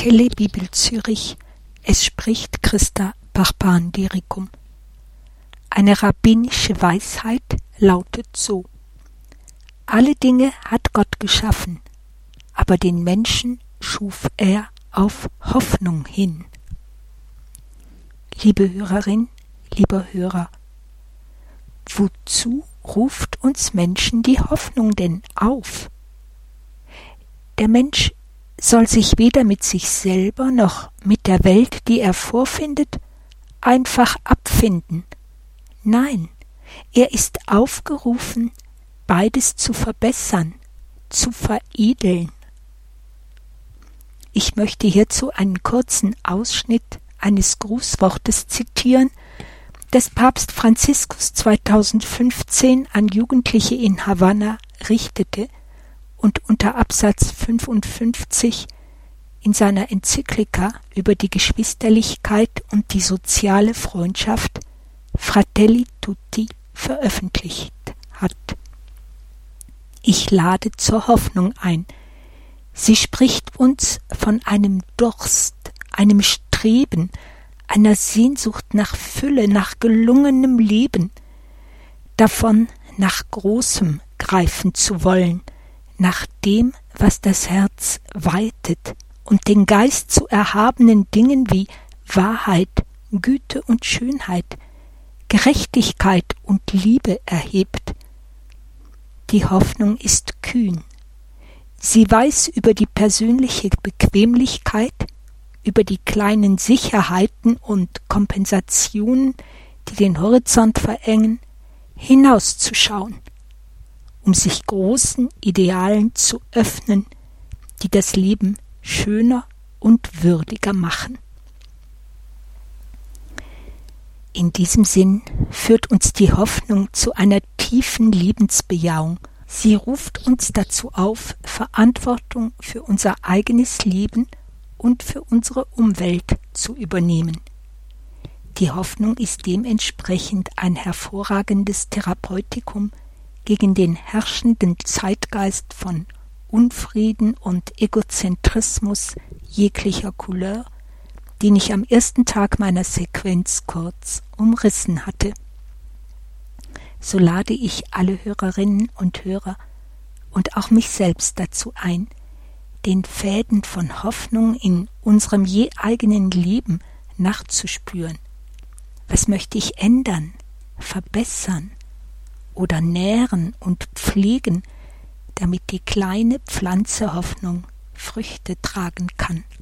Kelle Bibel Zürich. Es spricht Christa Barban-Dericum. Eine rabbinische Weisheit lautet so: Alle Dinge hat Gott geschaffen, aber den Menschen schuf er auf Hoffnung hin. Liebe Hörerin, lieber Hörer, wozu ruft uns Menschen die Hoffnung denn auf? Der Mensch soll sich weder mit sich selber noch mit der Welt, die er vorfindet, einfach abfinden. Nein, er ist aufgerufen, beides zu verbessern, zu veredeln. Ich möchte hierzu einen kurzen Ausschnitt eines Grußwortes zitieren, das Papst Franziskus 2015 an Jugendliche in Havanna richtete und unter Absatz 55 in seiner Enzyklika über die Geschwisterlichkeit und die soziale Freundschaft Fratelli Tutti veröffentlicht hat. Ich lade zur Hoffnung ein. Sie spricht uns von einem Durst, einem Streben, einer Sehnsucht nach Fülle, nach gelungenem Leben, davon nach Großem greifen zu wollen, nach dem, was das Herz weitet und den Geist zu erhabenen Dingen wie Wahrheit, Güte und Schönheit, Gerechtigkeit und Liebe erhebt. Die Hoffnung ist kühn. Sie weiß über die persönliche Bequemlichkeit, über die kleinen Sicherheiten und Kompensationen, die den Horizont verengen, hinauszuschauen, um sich großen Idealen zu öffnen, die das Leben schöner und würdiger machen. In diesem Sinn führt uns die Hoffnung zu einer tiefen Lebensbejahung. Sie ruft uns dazu auf, Verantwortung für unser eigenes Leben und für unsere Umwelt zu übernehmen. Die Hoffnung ist dementsprechend ein hervorragendes Therapeutikum gegen den herrschenden Zeitgeist von Unfrieden und Egozentrismus jeglicher Couleur, den ich am ersten Tag meiner Sequenz kurz umrissen hatte. So lade ich alle Hörerinnen und Hörer und auch mich selbst dazu ein, den Fäden von Hoffnung in unserem je eigenen Leben nachzuspüren. Was möchte ich ändern, verbessern oder nähren und pflegen, damit die kleine Pflanze Hoffnung Früchte tragen kann?